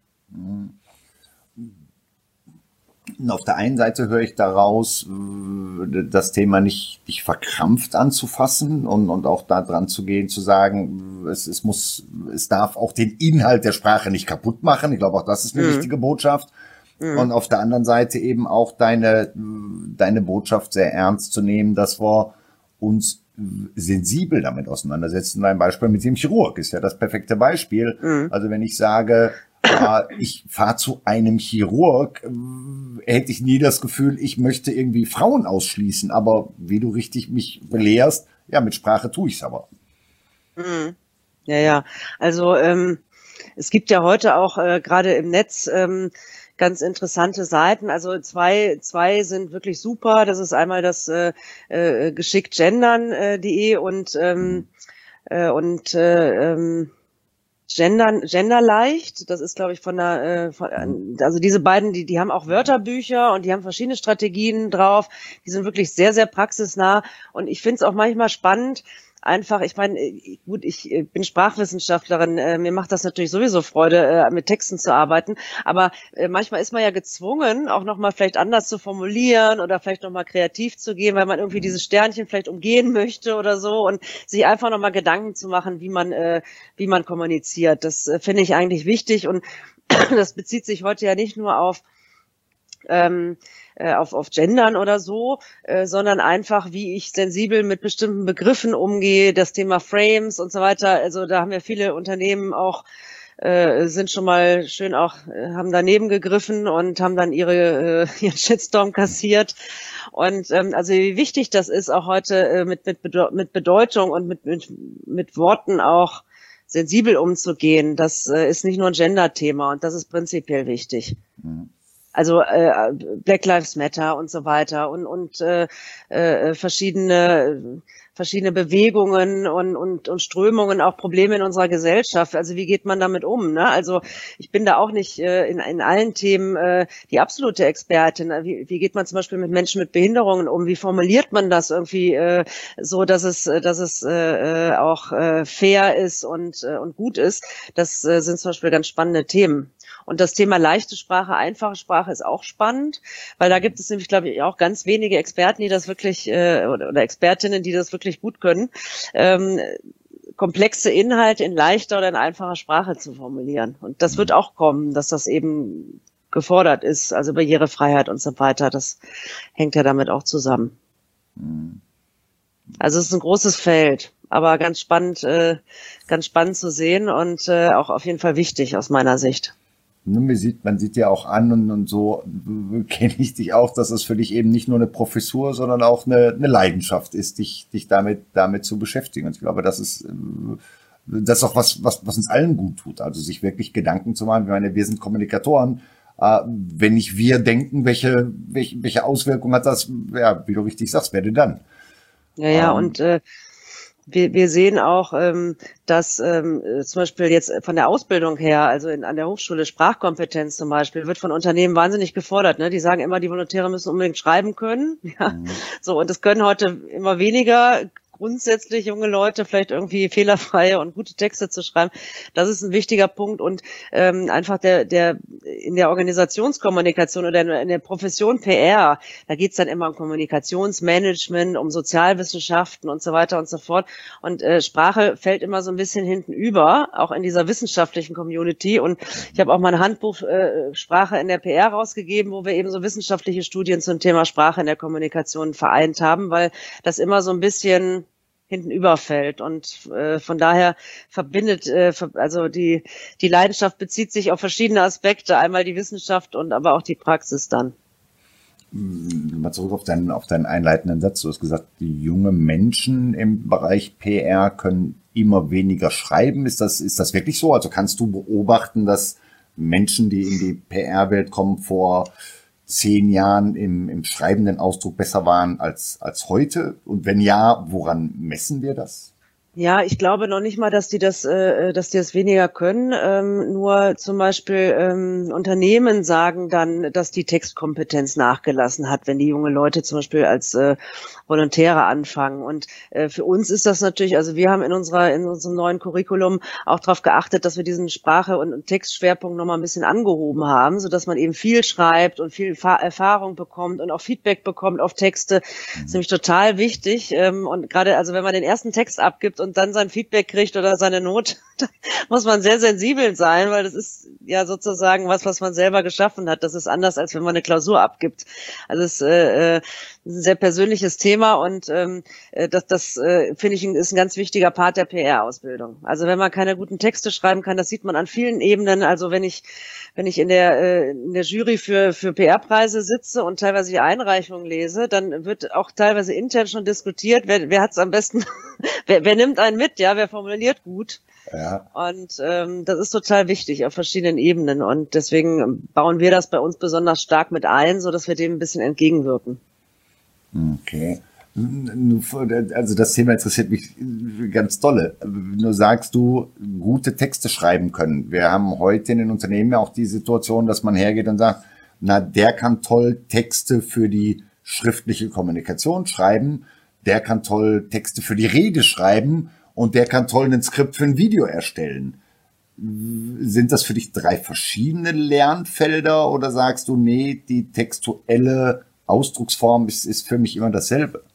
Und auf der einen Seite höre ich daraus, das Thema nicht, nicht verkrampft anzufassen und, und auch da dran zu gehen, zu sagen, es, es muss, es darf auch den Inhalt der Sprache nicht kaputt machen. Ich glaube, auch das ist eine mhm. wichtige Botschaft. Mhm. Und auf der anderen Seite eben auch deine, deine Botschaft sehr ernst zu nehmen, dass wir uns sensibel damit auseinandersetzen. Ein Beispiel mit dem Chirurg ist ja das perfekte Beispiel. Mhm. Also wenn ich sage, ja, ich fahre zu einem Chirurg, hätte ich nie das Gefühl, ich möchte irgendwie Frauen ausschließen. Aber wie du richtig mich belehrst, ja, mit Sprache tue ich es aber. Mhm. Ja, ja. Also ähm, es gibt ja heute auch äh, gerade im Netz ähm, ganz interessante Seiten. Also zwei zwei sind wirklich super. Das ist einmal das äh, äh, geschickt gendern punkt de und ähm, äh, und äh, ähm, Gendern, Genderleicht, das ist, glaube ich, von der, äh, von, also diese beiden, die, die haben auch Wörterbücher und die haben verschiedene Strategien drauf. Die sind wirklich sehr, sehr praxisnah. Und ich finde es auch manchmal spannend, einfach, ich meine, gut, ich bin Sprachwissenschaftlerin, äh, mir macht das natürlich sowieso Freude, äh, mit Texten zu arbeiten, aber äh, manchmal ist man ja gezwungen, auch nochmal vielleicht anders zu formulieren oder vielleicht nochmal kreativ zu gehen, weil man irgendwie dieses Sternchen vielleicht umgehen möchte oder so und sich einfach nochmal Gedanken zu machen, wie man, äh, wie man kommuniziert. Das äh, finde ich eigentlich wichtig und das bezieht sich heute ja nicht nur auf ähm, auf auf Gendern oder so, äh, sondern einfach, wie ich sensibel mit bestimmten Begriffen umgehe, das Thema Frames und so weiter. Also da haben ja viele Unternehmen auch, äh, sind schon mal schön auch, äh, haben daneben gegriffen und haben dann ihre äh, ihren Shitstorm kassiert. Und ähm, also wie wichtig das ist, auch heute äh, mit mit mit Bedeutung und mit mit mit Worten auch sensibel umzugehen, das äh, ist nicht nur ein Gender-Thema und das ist prinzipiell wichtig. Mhm. Also äh, Black Lives Matter und so weiter und und äh, äh, verschiedene verschiedene Bewegungen und und und Strömungen, auch Probleme in unserer Gesellschaft. Also wie geht man damit um? Ne? Also ich bin da auch nicht äh, in in allen Themen äh, die absolute Expertin. Wie, wie geht man zum Beispiel mit Menschen mit Behinderungen um? Wie formuliert man das irgendwie äh, so, dass es dass es äh, auch äh, fair ist und äh, und gut ist? Das äh, sind zum Beispiel ganz spannende Themen. Und das Thema leichte Sprache, einfache Sprache ist auch spannend, weil da gibt es nämlich, glaube ich, auch ganz wenige Experten, die das wirklich, äh, oder, oder Expertinnen, die das wirklich gut können, ähm, komplexe Inhalte in leichter oder in einfacher Sprache zu formulieren. Und das wird auch kommen, dass das eben gefordert ist, also Barrierefreiheit und so weiter. Das hängt ja damit auch zusammen. Also es ist ein großes Feld, aber ganz spannend, äh, ganz spannend zu sehen und äh, auch auf jeden Fall wichtig aus meiner Sicht. Man sieht, man sieht ja auch an und, und so kenne ich dich auch, dass es für dich eben nicht nur eine Professur, sondern auch eine, eine Leidenschaft ist, dich, dich damit, damit zu beschäftigen. Und ich glaube, das ist, das ist auch was, was, was uns allen gut tut. Also sich wirklich Gedanken zu machen. Ich meine, wir sind Kommunikatoren. Wenn nicht wir denken, welche, welche, welche Auswirkungen hat das? Ja, wie du richtig sagst, wer denn dann? Ja, ja, um, und, äh, Wir, wir sehen auch, ähm, dass ähm, zum Beispiel jetzt von der Ausbildung her, also in, an der Hochschule Sprachkompetenz zum Beispiel, wird von Unternehmen wahnsinnig gefordert. Ne? Die sagen immer, die Volontäre müssen unbedingt schreiben können. Ja? Mhm. So, und das können heute immer weniger. Grundsätzlich junge Leute vielleicht irgendwie fehlerfreie und gute Texte zu schreiben, das ist ein wichtiger Punkt und ähm, einfach der der in der Organisationskommunikation oder in der Profession P R, da geht's dann immer um Kommunikationsmanagement, um Sozialwissenschaften und so weiter und so fort und äh, Sprache fällt immer so ein bisschen hinten über, auch in dieser wissenschaftlichen Community und ich habe auch mal ein Handbuch äh, Sprache in der P R rausgegeben, wo wir eben so wissenschaftliche Studien zum Thema Sprache in der Kommunikation vereint haben, weil das immer so ein bisschen hinten überfällt und äh, von daher verbindet, äh, also die die Leidenschaft bezieht sich auf verschiedene Aspekte, einmal die Wissenschaft und aber auch die Praxis dann. Mal zurück auf deinen, auf deinen einleitenden Satz. Du hast gesagt, die junge Menschen im Bereich P R können immer weniger schreiben. Ist das, ist das wirklich so? Also kannst du beobachten, dass Menschen, die in die P R-Welt kommen, vor zehn Jahren im, im schreibenden Ausdruck besser waren als, als heute? Und wenn ja, woran messen wir das? Ja, ich glaube noch nicht mal, dass die das, äh, dass die das weniger können. Ähm, nur zum Beispiel ähm, Unternehmen sagen dann, dass die Textkompetenz nachgelassen hat, wenn die junge Leute zum Beispiel als äh, Volontäre anfangen. Und äh, für uns ist das natürlich, also wir haben in unserer in unserem neuen Curriculum auch darauf geachtet, dass wir diesen Sprache- und Textschwerpunkt noch mal ein bisschen angehoben haben, so dass man eben viel schreibt und viel Fa- Erfahrung bekommt und auch Feedback bekommt auf Texte. Das ist nämlich total wichtig. Ähm, und gerade also wenn man den ersten Text abgibt und dann sein Feedback kriegt oder seine Note, da muss man sehr sensibel sein, weil das ist ja sozusagen was, was man selber geschaffen hat. Das ist anders, als wenn man eine Klausur abgibt. Also es äh, ist ein sehr persönliches Thema und ähm, das, das äh, finde ich, ist ein ganz wichtiger Part der P R-Ausbildung. Also wenn man keine guten Texte schreiben kann, das sieht man an vielen Ebenen. Also wenn ich wenn ich in der äh, in der Jury für für P R-Preise sitze und teilweise die Einreichungen lese, dann wird auch teilweise intern schon diskutiert, wer, wer hat es am besten, wer, wer nimmt einen mit, ja, wer formuliert gut. Ja. Und ähm, das ist total wichtig auf verschiedenen Ebenen und deswegen bauen wir das bei uns besonders stark mit ein, so dass wir dem ein bisschen entgegenwirken. Okay. Also das Thema interessiert mich ganz dolle. Nur sagst du, gute Texte schreiben können. Wir haben heute in den Unternehmen ja auch die Situation, dass man hergeht und sagt, na, der kann toll Texte für die schriftliche Kommunikation schreiben, der kann toll Texte für die Rede schreiben und der kann toll ein Skript für ein Video erstellen. Sind das für dich drei verschiedene Lernfelder oder sagst du, nee, die textuelle Ausdrucksform ist, ist für mich immer dasselbe?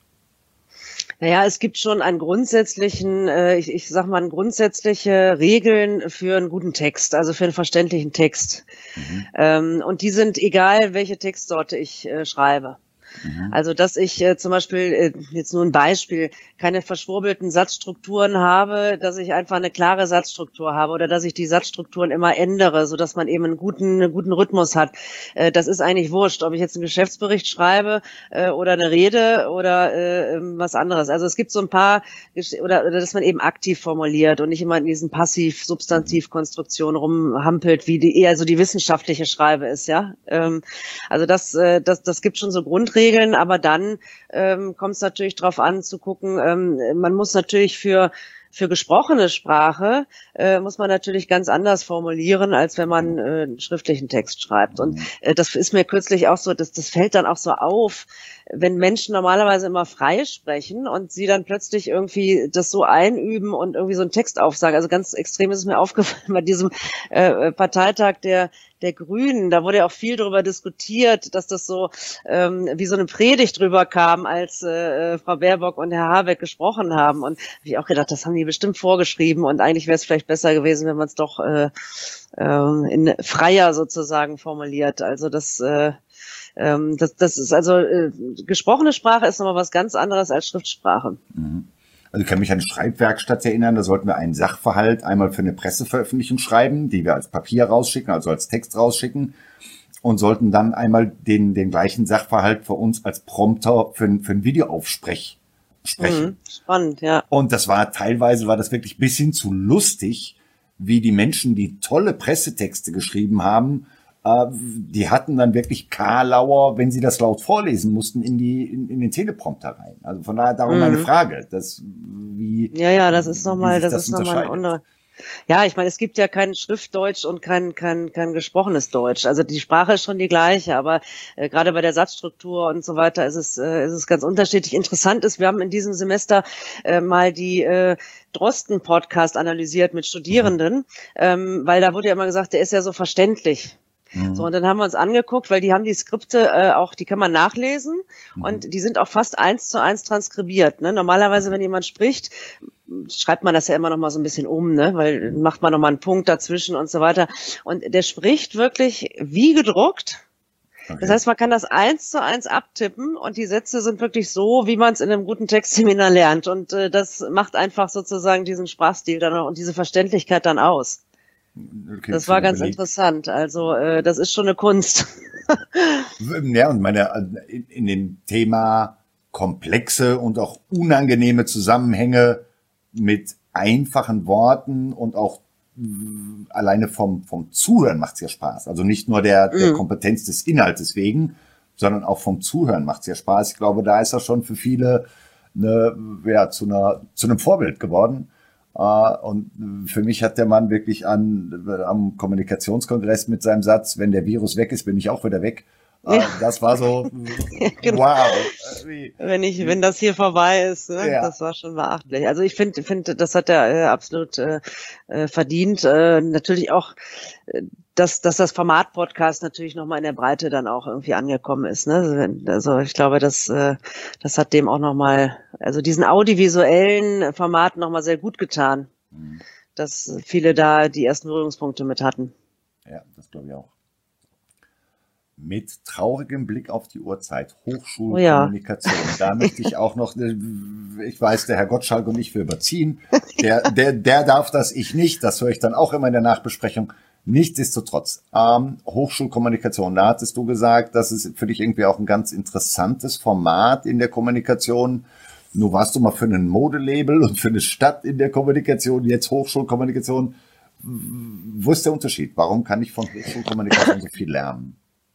Naja, es gibt schon einen grundsätzlichen, äh, ich, ich sag mal, grundsätzliche Regeln für einen guten Text, also für einen verständlichen Text. Mhm. Ähm, und die sind egal, welche Textsorte ich äh, schreibe. Mhm. Also, dass ich äh, zum Beispiel, äh, jetzt nur ein Beispiel, keine verschwurbelten Satzstrukturen habe, dass ich einfach eine klare Satzstruktur habe oder dass ich die Satzstrukturen immer ändere, so dass man eben einen guten, einen guten Rhythmus hat. Äh, das ist eigentlich wurscht, ob ich jetzt einen Geschäftsbericht schreibe äh, oder eine Rede oder äh, was anderes. Also es gibt so ein paar, oder, oder dass man eben aktiv formuliert und nicht immer in diesen Passiv-Substantiv-Konstruktionen rumhampelt, wie die eher so die wissenschaftliche Schreibe ist, ja. Ähm, also das, äh, das, das gibt schon so Grundregeln. Regeln, aber dann ähm, kommt es natürlich darauf an zu gucken, ähm, man muss natürlich für für gesprochene Sprache äh, muss man natürlich ganz anders formulieren, als wenn man äh, einen schriftlichen Text schreibt. Und äh, das ist mir kürzlich auch so, das, das fällt dann auch so auf, wenn Menschen normalerweise immer frei sprechen und sie dann plötzlich irgendwie das so einüben und irgendwie so einen Text aufsagen. Also ganz extrem ist es mir aufgefallen bei diesem äh, Parteitag der der Grünen. Da wurde ja auch viel darüber diskutiert, dass das so ähm, wie so eine Predigt drüber kam, als äh, Frau Baerbock und Herr Habeck gesprochen haben. Und habe ich auch gedacht, das haben die bestimmt vorgeschrieben und eigentlich wäre es vielleicht besser gewesen, wenn man es doch äh, äh, in freier sozusagen formuliert. Also das äh, ähm, das, das ist also äh, gesprochene Sprache ist nochmal was ganz anderes als Schriftsprache. Mhm. Also ich kann mich an die Schreibwerkstatt erinnern, da sollten wir einen Sachverhalt einmal für eine Presseveröffentlichung schreiben, die wir als Papier rausschicken, also als Text rausschicken und sollten dann einmal den den gleichen Sachverhalt für uns als Prompter für, für ein Videoaufsprech sprechen. Mhm, spannend, ja. Und das war teilweise, war das wirklich bis hin zu lustig, wie die Menschen, die tolle Pressetexte geschrieben haben, die hatten dann wirklich Karlauer, wenn sie das laut vorlesen mussten, in die in, in den Teleprompter rein. Also von daher darum mhm. meine Frage, dass wie ja ja, das ist nochmal, das, das ist nochmal ein anderer. Ja, ich meine, es gibt ja kein Schriftdeutsch und kein kein kein gesprochenes Deutsch. Also die Sprache ist schon die gleiche, aber äh, gerade bei der Satzstruktur und so weiter ist es äh, ist es ganz unterschiedlich. Interessant ist, wir haben in diesem Semester äh, mal die äh, Drosten-Podcast analysiert mit Studierenden, ähm, weil da wurde ja immer gesagt, der ist ja so verständlich. Mhm. So, und dann haben wir uns angeguckt, weil die haben die Skripte äh, auch, die kann man nachlesen mhm. und die sind auch fast eins zu eins transkribiert. Ne? Normalerweise, wenn jemand spricht, schreibt man das ja immer noch mal so ein bisschen um, ne? Weil macht man noch mal einen Punkt dazwischen und so weiter. Und der spricht wirklich wie gedruckt. Okay. Das heißt, man kann das eins zu eins abtippen und die Sätze sind wirklich so, wie man es in einem guten Textseminar lernt. Und äh, das macht einfach sozusagen diesen Sprachstil dann auch und diese Verständlichkeit dann aus. Okay, das war ganz überlegt. Interessant. Also äh, das ist schon eine Kunst. Ja, und meine in, in dem Thema komplexe und auch unangenehme Zusammenhänge mit einfachen Worten und auch alleine vom vom Zuhören macht's ja Spaß. Also nicht nur der, der mm. Kompetenz des Inhaltes wegen, sondern auch vom Zuhören macht's ja Spaß. Ich glaube, da ist das schon für viele eine, ja, zu einer, zu einem Vorbild geworden. Und für mich hat der Mann wirklich an, am Kommunikationskongress mit seinem Satz, wenn der Virus weg ist, bin ich auch wieder weg. Ja. Das war so, genau. Wow. Wenn ich, wenn das hier vorbei ist, ne? Ja. Das war schon beachtlich. Also ich finde, finde, das hat er äh, absolut äh, verdient. Äh, natürlich auch, äh, dass, dass das Format Podcast natürlich nochmal in der Breite dann auch irgendwie angekommen ist. Ne? Also ich glaube, das, äh, das hat dem auch nochmal, also diesen audiovisuellen Format nochmal sehr gut getan, mhm. dass viele da die ersten Berührungspunkte mit hatten. Ja, das glaube ich auch. Mit traurigem Blick auf die Uhrzeit, Hochschulkommunikation. Oh ja. Da möchte ich auch noch, ich weiß, der Herr Gottschalk und ich, wir überziehen. Der, der, der darf das, ich nicht. Das höre ich dann auch immer in der Nachbesprechung. Nichtsdestotrotz, ähm, Hochschulkommunikation, da hattest du gesagt, das ist für dich irgendwie auch ein ganz interessantes Format in der Kommunikation. Nur warst du mal für ein Modelabel und für eine Stadt in der Kommunikation, jetzt Hochschulkommunikation. Wo ist der Unterschied? Warum kann ich von Hochschulkommunikation so viel lernen?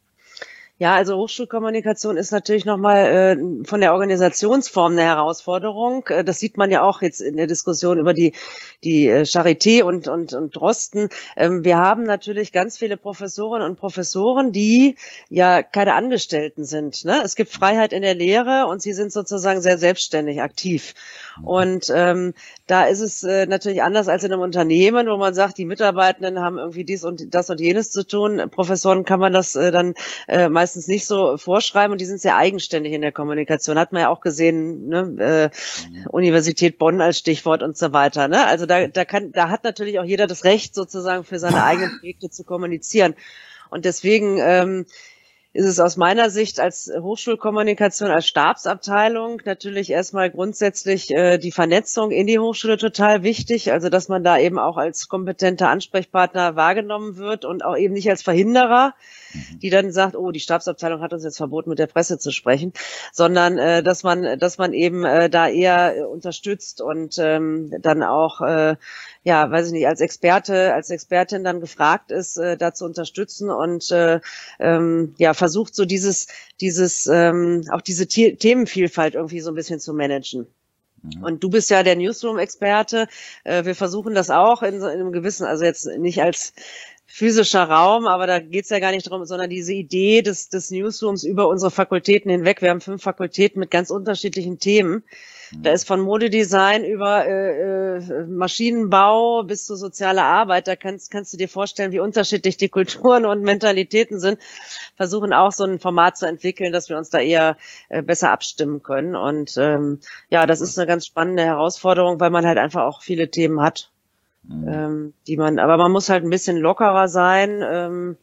Ja, also Hochschulkommunikation ist natürlich nochmal äh, von der Organisationsform eine Herausforderung. Äh, das sieht man ja auch jetzt in der Diskussion über die die äh, Charité und und und Drosten. Ähm, wir haben natürlich ganz viele Professorinnen und Professoren, die ja keine Angestellten sind. Ne? Es gibt Freiheit in der Lehre und sie sind sozusagen sehr selbstständig aktiv. Und ähm, da ist es äh, natürlich anders als in einem Unternehmen, wo man sagt, die Mitarbeitenden haben irgendwie dies und das und jenes zu tun. Professoren kann man das äh, dann äh, meistens nicht so vorschreiben und die sind sehr eigenständig in der Kommunikation. Hat man ja auch gesehen, ne? äh, Universität Bonn als Stichwort und so weiter. Ne? Also da, da kann, da hat natürlich auch jeder das Recht, sozusagen für seine eigenen Projekte zu kommunizieren. Und deswegen ähm, ist es aus meiner Sicht als Hochschulkommunikation, als Stabsabteilung natürlich erstmal grundsätzlich äh, die Vernetzung in die Hochschule total wichtig, also dass man da eben auch als kompetenter Ansprechpartner wahrgenommen wird und auch eben nicht als Verhinderer, die dann sagt, oh, die Stabsabteilung hat uns jetzt verboten, mit der Presse zu sprechen, sondern äh, dass man, dass man eben äh, da eher äh, unterstützt und ähm, dann auch äh, ja, weiß ich nicht, als Experte, als Expertin dann gefragt ist, äh, da zu unterstützen und äh, ähm, ja, versucht so dieses, dieses, ähm, auch diese The- Themenvielfalt irgendwie so ein bisschen zu managen. Mhm. Und du bist ja der Newsroom-Experte. Äh, wir versuchen das auch in so in einem gewissen, also jetzt nicht als physischer Raum, aber da geht's ja gar nicht drum, sondern diese Idee des, des Newsrooms über unsere Fakultäten hinweg. Wir haben fünf Fakultäten mit ganz unterschiedlichen Themen. Da ist von Modedesign über äh, äh, Maschinenbau bis zu sozialer Arbeit, da kannst, kannst du dir vorstellen, wie unterschiedlich die Kulturen und Mentalitäten sind. Versuchen auch so ein Format zu entwickeln, dass wir uns da eher äh, besser abstimmen können. Und ähm, ja, das ist eine ganz spannende Herausforderung, weil man halt einfach auch viele Themen hat, mhm. ähm, die man, aber man muss halt ein bisschen lockerer sein, ähm,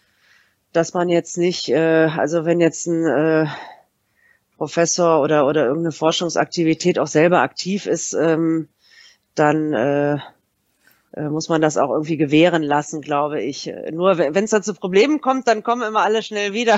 dass man jetzt nicht, äh, also wenn jetzt ein äh, Professor oder oder irgendeine Forschungsaktivität auch selber aktiv ist, ähm, dann äh, äh, muss man das auch irgendwie gewähren lassen, glaube ich. Nur wenn es dann zu Problemen kommt, dann kommen immer alle schnell wieder.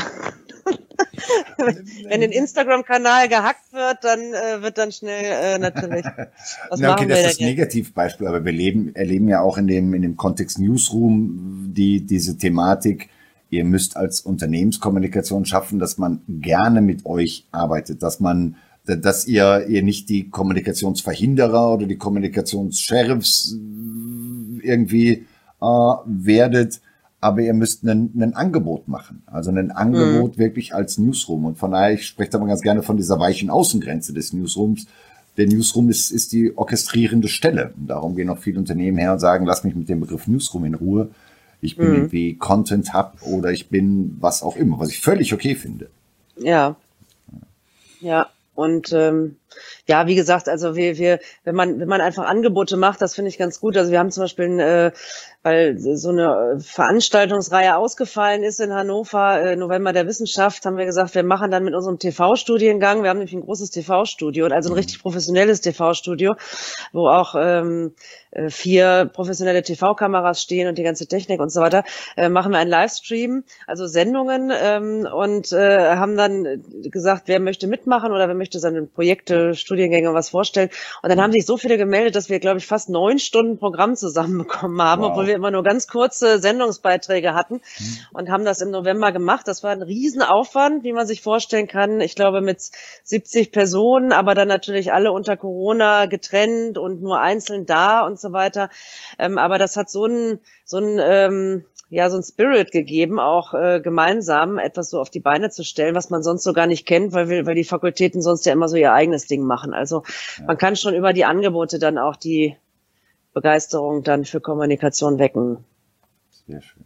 Wenn ein Instagram-Kanal gehackt wird, dann äh, wird dann schnell äh, natürlich. Was Na, okay, machen das wir ist das denn Negativbeispiel, aber wir leben, erleben ja auch in dem in dem Kontext Newsroom die diese Thematik. Ihr müsst als Unternehmenskommunikation schaffen, dass man gerne mit euch arbeitet, dass man, dass ihr, ihr nicht die Kommunikationsverhinderer oder die Kommunikationsheriffs irgendwie äh, werdet, aber ihr müsst ein, ein Angebot machen, also ein Angebot mhm. wirklich als Newsroom. Und von daher, ich spreche da mal ganz gerne von dieser weichen Außengrenze des Newsrooms. Der Newsroom ist, ist die orchestrierende Stelle. Und darum gehen auch viele Unternehmen her und sagen, lass mich mit dem Begriff Newsroom in Ruhe. Ich bin mhm. irgendwie Content Hub oder ich bin was auch immer, was ich völlig okay finde. Ja, ja. Und ähm, ja, wie gesagt, also wir, wir, wenn man, wenn man einfach Angebote macht, das finde ich ganz gut. Also wir haben zum Beispiel, äh, weil so eine Veranstaltungsreihe ausgefallen ist in Hannover, äh, November der Wissenschaft, haben wir gesagt, wir machen dann mit unserem T V-Studiengang, wir haben nämlich ein großes T V-Studio, also ein mhm. richtig professionelles T V-Studio, wo auch ähm, vier professionelle T V-Kameras stehen und die ganze Technik und so weiter, äh, machen wir einen Livestream, also Sendungen ähm, und äh, haben dann gesagt, wer möchte mitmachen oder wer möchte seine Projekte äh, Studiengänge was vorstellen. Und dann haben sich so viele gemeldet, dass wir, glaube ich, fast neun Stunden Programm zusammenbekommen haben, wow. obwohl wir immer nur ganz kurze Sendungsbeiträge hatten mhm. und haben das im November gemacht. Das war ein Riesenaufwand, wie man sich vorstellen kann. Ich glaube, mit siebzig Personen, aber dann natürlich alle unter Corona getrennt und nur einzeln da und so weiter. Ähm, aber das hat so ein, so ein, ähm, ja, so ein Spirit gegeben, auch äh, gemeinsam etwas so auf die Beine zu stellen, was man sonst so gar nicht kennt, weil wir, weil die Fakultäten sonst ja immer so ihr eigenes Ding machen. Also ja. man kann schon über die Angebote dann auch die Begeisterung dann für Kommunikation wecken. Sehr schön.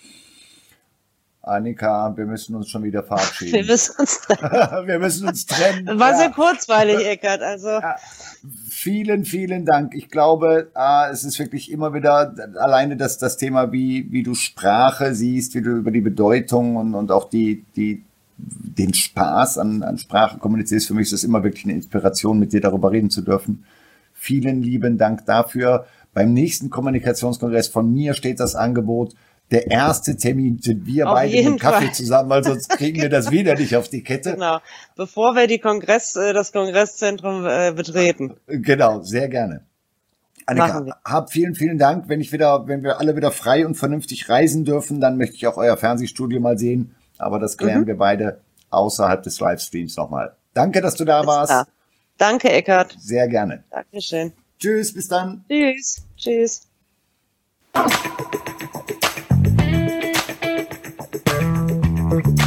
Annika, wir müssen uns schon wieder verabschieden. Wir müssen uns trennen. wir müssen uns trennen. War ja. sehr kurzweilig, Eckart. Also ja. Vielen, vielen Dank. Ich glaube, ah, es ist wirklich immer wieder alleine das, das Thema, wie, wie du Sprache siehst, wie du über die Bedeutung und, und auch die, die, den Spaß an, an Sprache kommunizierst. Für mich ist es immer wirklich eine Inspiration, mit dir darüber reden zu dürfen. Vielen lieben Dank dafür. Beim nächsten Kommunikationskongress von mir steht das Angebot. Der erste Termin sind wir auf beide mit dem Kaffee Fall. zusammen, weil sonst kriegen wir das wieder nicht auf die Kette. Genau, bevor wir die Kongress, das Kongresszentrum äh, betreten. Genau, sehr gerne. Annika, hab vielen, vielen Dank. Wenn ich wieder, wenn wir alle wieder frei und vernünftig reisen dürfen, dann möchte ich auch euer Fernsehstudio mal sehen. Aber das klären mhm. wir beide außerhalb des Livestreams nochmal. Danke, dass du da bis warst. Da. Danke, Eckart. Sehr gerne. Dankeschön. Tschüss, bis dann. Tschüss. Tschüss. Thank you.